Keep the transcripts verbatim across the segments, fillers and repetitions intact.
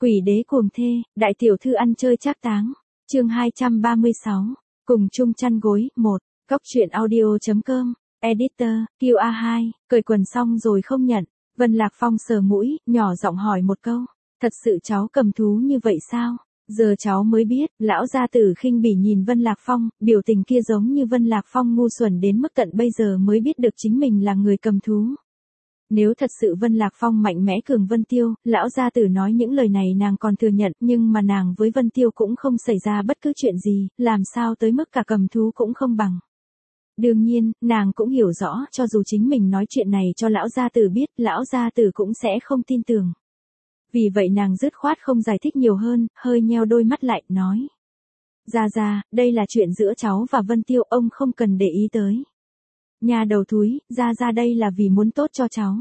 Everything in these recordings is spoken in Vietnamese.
Quỷ đế cuồng thê, đại tiểu thư ăn chơi trác táng. Chương hai trăm ba mươi sáu. Cùng chung chăn gối. một. Cóc truyện audio.com. Editor, Q A hai. Cởi quần xong rồi không nhận. Vân Lạc Phong sờ mũi, nhỏ giọng hỏi một câu. Thật sự cháu cầm thú như vậy sao? Giờ cháu mới biết, lão gia tử khinh bỉ nhìn Vân Lạc Phong, biểu tình kia giống như Vân Lạc Phong ngu xuẩn đến mức tận bây giờ mới biết được chính mình là người cầm thú. Nếu thật sự Vân Lạc Phong mạnh mẽ cường Vân Tiêu, lão gia tử nói những lời này nàng còn thừa nhận, nhưng mà nàng với Vân Tiêu cũng không xảy ra bất cứ chuyện gì, làm sao tới mức cả cầm thú cũng không bằng. Đương nhiên, nàng cũng hiểu rõ, cho dù chính mình nói chuyện này cho lão gia tử biết, lão gia tử cũng sẽ không tin tưởng. Vì vậy nàng dứt khoát không giải thích nhiều hơn, hơi nheo đôi mắt lại, nói. Gia gia, đây là chuyện giữa cháu và Vân Tiêu, ông không cần để ý tới. Nhà đầu thúi, gia gia đây là vì muốn tốt cho cháu.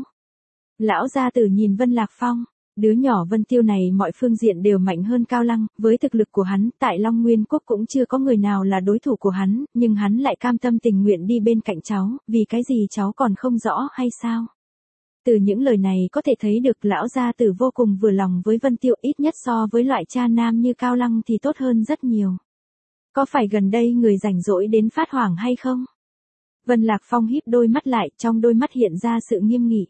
Lão gia tử nhìn Vân Lạc Phong, đứa nhỏ Vân Tiêu này mọi phương diện đều mạnh hơn Cao Lăng, với thực lực của hắn, tại Long Nguyên Quốc cũng chưa có người nào là đối thủ của hắn, nhưng hắn lại cam tâm tình nguyện đi bên cạnh cháu, vì cái gì cháu còn không rõ hay sao? Từ những lời này có thể thấy được lão gia tử vô cùng vừa lòng với Vân Tiêu, ít nhất so với loại cha nam như Cao Lăng thì tốt hơn rất nhiều. Có phải gần đây người rảnh rỗi đến phát hoảng hay không? Vân Lạc Phong híp đôi mắt lại, trong đôi mắt hiện ra sự nghiêm nghị.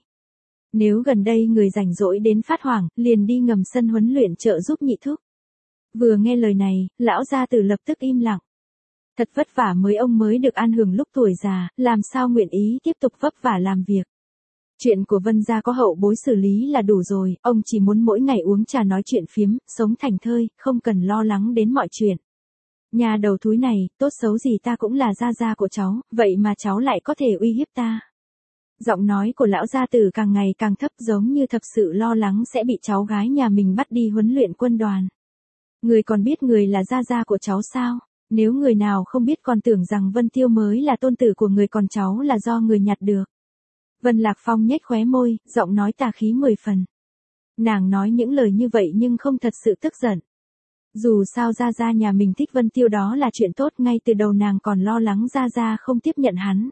Nếu gần đây người rảnh rỗi đến phát hoảng, liền đi ngầm sân huấn luyện trợ giúp nhị thúc. Vừa nghe lời này, lão gia tử lập tức im lặng. Thật vất vả mới ông mới được an hưởng lúc tuổi già, làm sao nguyện ý tiếp tục vất vả làm việc. Chuyện của Vân gia có hậu bối xử lý là đủ rồi, ông chỉ muốn mỗi ngày uống trà nói chuyện phiếm, sống thành thơi, không cần lo lắng đến mọi chuyện. Nhà đầu thúi này, tốt xấu gì ta cũng là gia gia của cháu, vậy mà cháu lại có thể uy hiếp ta. Giọng nói của lão gia tử càng ngày càng thấp, giống như thật sự lo lắng sẽ bị cháu gái nhà mình bắt đi huấn luyện quân đoàn. Người còn biết người là gia gia của cháu sao? Nếu người nào không biết còn tưởng rằng Vân Tiêu mới là tôn tử của người, còn cháu là do người nhặt được. Vân Lạc Phong nhếch khóe môi, giọng nói tà khí mười phần. Nàng nói những lời như vậy nhưng không thật sự tức giận. Dù sao gia gia nhà mình thích Vân Tiêu đó là chuyện tốt, ngay từ đầu nàng còn lo lắng gia gia không tiếp nhận hắn.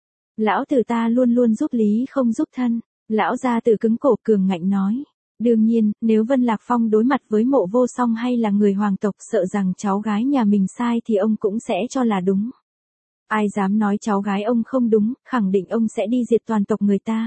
Lão tử ta luôn luôn giúp lý không giúp thân. Lão gia tử cứng cổ cường ngạnh nói. Đương nhiên, nếu Vân Lạc Phong đối mặt với Mộ Vô Song hay là người hoàng tộc sợ rằng cháu gái nhà mình sai thì ông cũng sẽ cho là đúng. Ai dám nói cháu gái ông không đúng, khẳng định ông sẽ đi diệt toàn tộc người ta.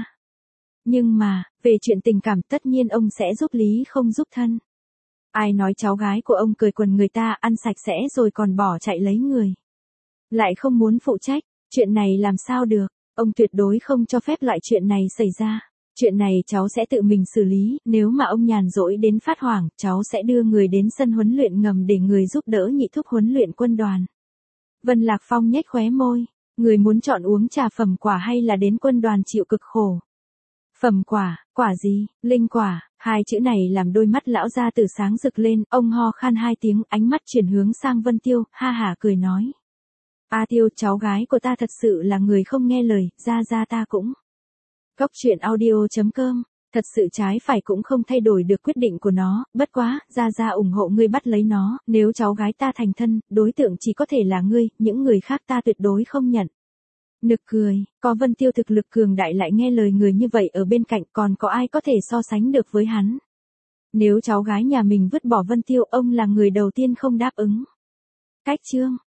Nhưng mà, về chuyện tình cảm tất nhiên ông sẽ giúp lý không giúp thân. Ai nói cháu gái của ông cởi quần người ta ăn sạch sẽ rồi còn bỏ chạy lấy người. Lại không muốn phụ trách, chuyện này làm sao được, ông tuyệt đối không cho phép loại chuyện này xảy ra. Chuyện này cháu sẽ tự mình xử lý, nếu mà ông nhàn rỗi đến phát hoảng, cháu sẽ đưa người đến sân huấn luyện ngầm để người giúp đỡ nhị thúc huấn luyện quân đoàn. Vân Lạc Phong nhếch khóe môi, người muốn chọn uống trà phẩm quả hay là đến quân đoàn chịu cực khổ? Phẩm quả, quả gì? Linh quả. Hai chữ này làm đôi mắt lão gia tử sáng rực lên, ông ho khan hai tiếng, ánh mắt chuyển hướng sang Vân Tiêu, ha hả cười nói. A Tiêu, cháu gái của ta thật sự là người không nghe lời, gia gia ta cũng. Cóc truyện audio.com. Thật sự trái phải cũng không thay đổi được quyết định của nó, bất quá, gia gia ủng hộ ngươi bắt lấy nó, nếu cháu gái ta thành thân, đối tượng chỉ có thể là ngươi, những người khác ta tuyệt đối không nhận. Nực cười, có Vân Tiêu thực lực cường đại lại nghe lời người như vậy ở bên cạnh, còn có ai có thể so sánh được với hắn. Nếu cháu gái nhà mình vứt bỏ Vân Tiêu, ông là người đầu tiên không đáp ứng. Cách chương.